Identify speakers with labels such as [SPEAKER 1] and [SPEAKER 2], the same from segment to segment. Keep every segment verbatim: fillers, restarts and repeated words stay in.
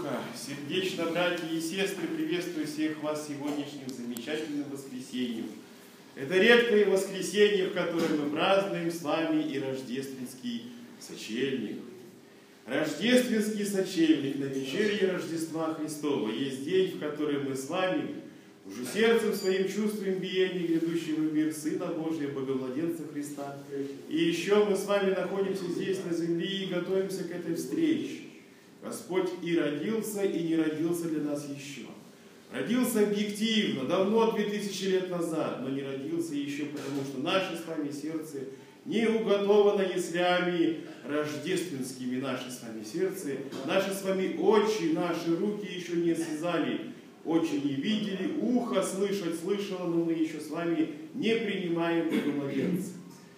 [SPEAKER 1] Духа. Сердечно, братья и сестры, приветствую всех вас сегодняшним замечательным воскресеньем. Это редкое воскресенье, в которое мы празднуем с вами и рождественский сочельник. Рождественский сочельник на вечерье Рождества Христова есть день, в который мы с вами уже сердцем своим чувствуем биение грядущего в мир Сына Божия, Боговладенца Христа. И еще мы с вами находимся здесь на земле и готовимся к этой встрече. Господь и родился, и не родился для нас еще. Родился объективно, давно, две тысячи лет назад, но не родился еще, потому что наше с вами сердце не уготовано яслями рождественскими, наше с вами сердце, наши с вами очи, наши руки еще не осязали, очи не видели, ухо слышать слышало, но мы еще с вами не принимаем Боговладенца.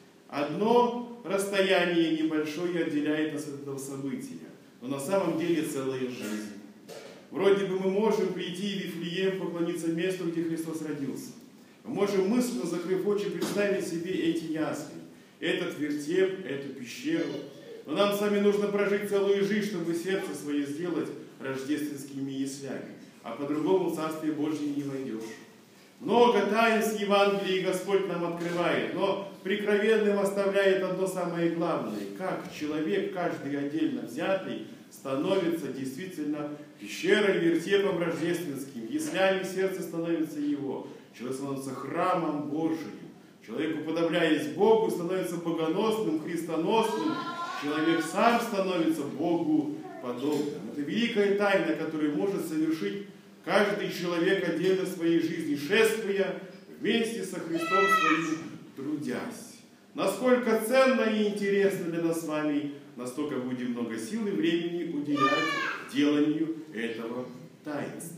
[SPEAKER 1] Одно расстояние небольшое отделяет нас от этого события. Но на самом деле целая жизнь. Вроде бы мы можем прийти в Вифлеем, поклониться месту, где Христос родился. Мы можем мысленно, закрыв очи, представить себе эти ясли, этот вертеп, эту пещеру. Но нам с вами нужно прожить целую жизнь, чтобы сердце свое сделать рождественскими яслями. А по-другому в Царствие Божье не войдешь. Много таинств Евангелия Господь нам открывает, но прикровенным оставляет одно самое главное. Как человек, каждый отдельно взятый, становится действительно пещерой, вертепом рождественским. Яслями сердце становится его. Человек становится храмом Божиим. Человек, уподобляясь Богу, становится богоносным, христоносным. Человек сам становится Богу подобным. Это великая тайна, которую может совершить каждый человек отдельно своей жизни, шествуя вместе со Христом своим, трудясь. Насколько ценно и интересно для нас с вами, настолько будем много сил и времени уделять деланию этого таинства.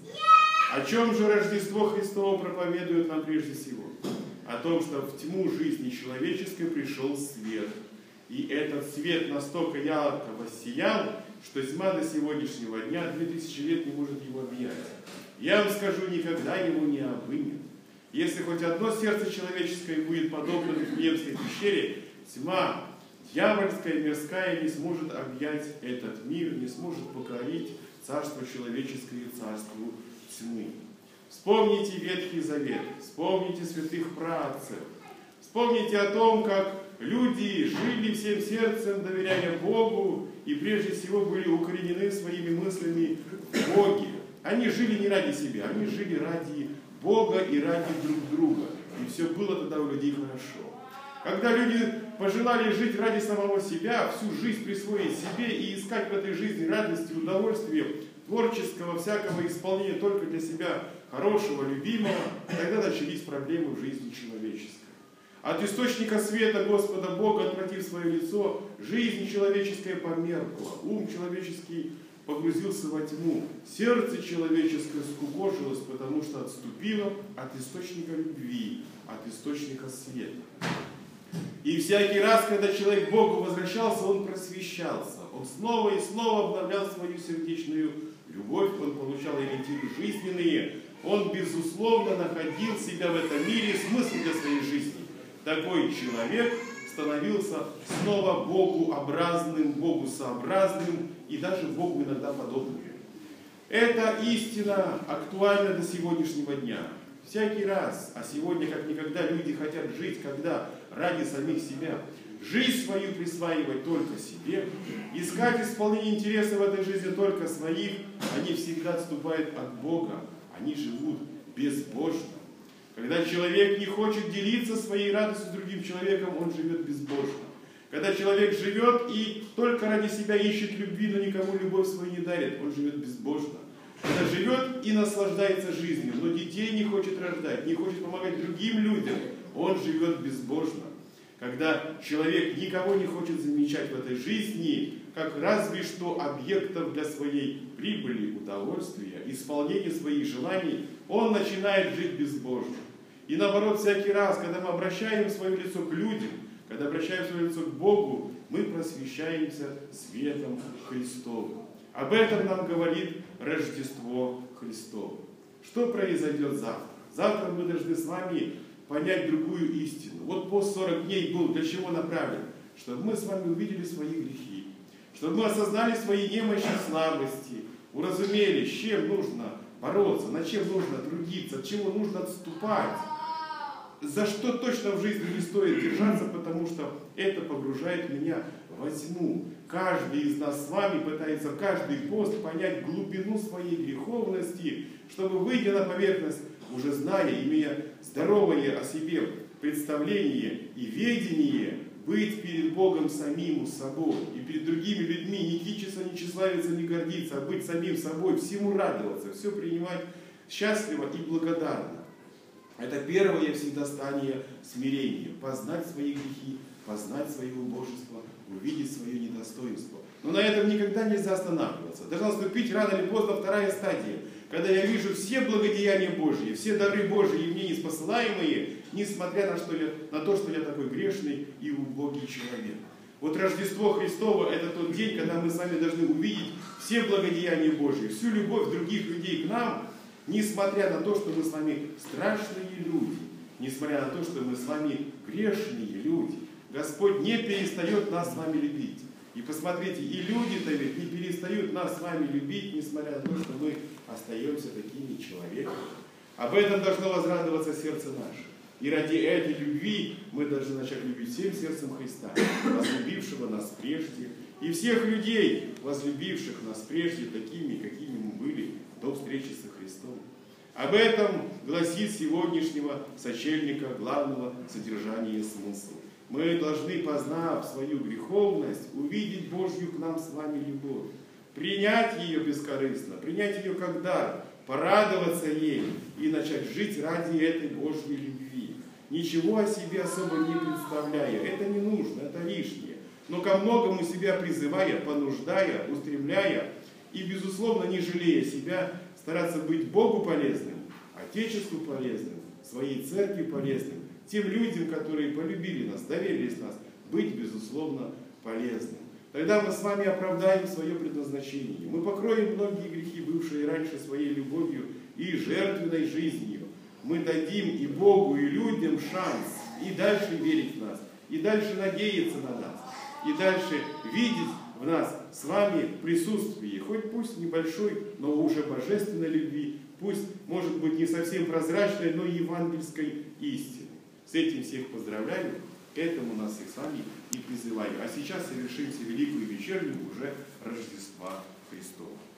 [SPEAKER 1] О чем же Рождество Христово проповедует нам прежде всего? О том, что в тьму жизни человеческой пришел свет. И этот свет настолько ярко воссиял, что тьма до сегодняшнего дня, две тысячи лет, не может его объять. Я вам скажу, никогда его не обымет. Если хоть одно сердце человеческое будет подобно Вифлеемской пещере, тьма дьявольская, мирская не сможет объять этот мир, не сможет покорить царство человеческое и царство тьмы. Вспомните Ветхий Завет, вспомните святых праотцев, вспомните о том, как люди жили всем сердцем, доверяя Богу, и прежде всего были укоренены своими мыслями в Боге. Они жили не ради себя, они жили ради Бога и ради друг друга. И все было тогда у людей хорошо. Когда люди пожелали жить ради самого себя, всю жизнь присвоить себе и искать в этой жизни радости, удовольствия, творческого, всякого исполнения только для себя хорошего, любимого, тогда начались проблемы в жизни человеческой. От источника света Господа Бога, отвратив свое лицо, жизнь человеческая померкла, ум человеческий погрузился во тьму, сердце человеческое скукожилось, потому что отступило от источника любви, от источника света. И всякий раз, когда человек к Богу возвращался, он просвещался, он снова и снова обновлял свою сердечную любовь, он получал ориентиры жизненные, он безусловно находил себя в этом мире, смысл для своей жизни. Такой человек становился снова Богу образным, Богу сообразным и даже Богу иногда подобным. Эта истина актуальна до сегодняшнего дня. Всякий раз, а сегодня как никогда люди хотят жить, когда ради самих себя, жизнь свою присваивать только себе, искать исполнение интересов в этой жизни только своих, они всегда отступают от Бога, они живут безбожно. Когда человек не хочет делиться своей радостью с другим человеком, он живет безбожно. Когда человек живет и только ради себя ищет любви, но никому любовь свою не дарит, он живет безбожно. Когда живет и наслаждается жизнью, но детей не хочет рождать, не хочет помогать другим людям, он живет безбожно. Когда человек никого не хочет замечать в этой жизни, как разве что объектов для своей прибыли, удовольствия, исполнения своих желаний, он начинает жить безбожно. И наоборот, всякий раз, когда мы обращаем свое лицо к людям, когда обращаем свое лицо к Богу, мы просвещаемся светом Христовым. Об этом нам говорит Рождество Христово. Что произойдет завтра? Завтра мы должны с вами понять другую истину. Вот пост сорок дней был для чего направлен? Чтобы мы с вами увидели свои грехи, чтобы мы осознали свои немощи, слабости, уразумели, с чем нужно бороться, над чем нужно трудиться, от чего нужно отступать, за что точно в жизни не стоит держаться, потому что это погружает меня во тьму. Каждый из нас с вами пытается в каждый пост понять глубину своей греховности, чтобы, выйдя на поверхность, уже зная, имея здоровое о себе представление и ведение, быть перед Богом самим собой и перед другими людьми, не кичиться, не тщеславиться, не гордиться, а быть самим собой, всему радоваться, все принимать счастливо и благодарно. Это первое всегда стадия смирения. Познать свои грехи, познать свое убожество, увидеть свое недостоинство. Но на этом никогда нельзя останавливаться. Должна наступить рано или поздно вторая стадия, когда я вижу все благодеяния Божьи, все дары Божьи и мне неспосылаемые, несмотря на, что я, на то, что я такой грешный и убогий человек. Вот Рождество Христово – это тот день, когда мы с вами должны увидеть все благодеяния Божьи, всю любовь других людей к нам, несмотря на то, что мы с вами страшные люди, несмотря на то, что мы с вами грешные люди. Господь не перестает нас с вами любить. И посмотрите, и люди-то ведь не перестают нас с вами любить, несмотря на то, что мы остаемся такими человеками. Об этом должно возрадоваться сердце наше. И ради этой любви мы должны начать любить всем сердцем Христа, возлюбившего нас прежде, и всех людей, возлюбивших нас прежде такими, какими мы были до встречи со Христом. Об этом гласит сегодняшнего сочельника главного содержания смысла. Мы должны, познав свою греховность, увидеть Божью к нам с вами любовь, принять ее бескорыстно, принять ее как дар, порадоваться ей и начать жить ради этой Божьей любви. Ничего о себе особо не представляя, это не нужно, это лишнее. Но ко многому себя призывая, понуждая, устремляя и, безусловно, не жалея себя, стараться быть Богу полезным, Отечеству полезным, своей церкви полезным, тем людям, которые полюбили нас, доверились нас, быть, безусловно, полезным. Тогда мы с вами оправдаем свое предназначение. Мы покроем многие грехи, бывшие раньше своей любовью и жертвенной жизнью. Мы дадим и Богу, и людям шанс и дальше верить в нас, и дальше надеяться на нас, и дальше видеть в нас с вами присутствие, хоть пусть небольшой, но уже божественной любви, пусть, может быть, не совсем прозрачной, но евангельской истины. С этим всех поздравляю, к этому нас всех с вами и призываю. А сейчас совершимся великую вечернюю уже Рождества Христова.